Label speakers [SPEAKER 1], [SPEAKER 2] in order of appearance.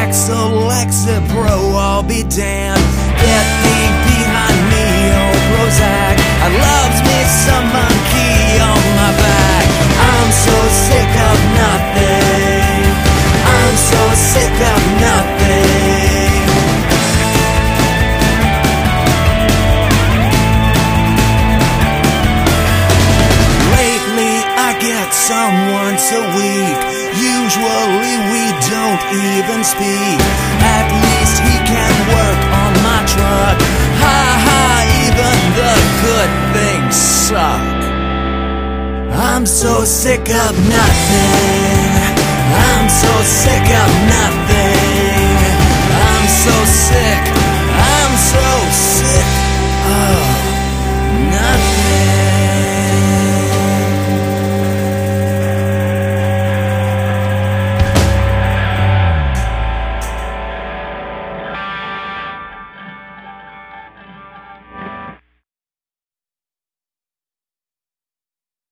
[SPEAKER 1] Axel, Lexapro, I'll be damned. Get thee behind me, oh Prozac. I loves me some monkey on my back. I'm so sick of nothing. I'm so sick of nothing. Lately I get some once a week. Usually we don't even speak. At least he can work on my truck. Ha ha, even the good things suck. I'm so sick of nothing. I'm so sick of nothing. I'm so sick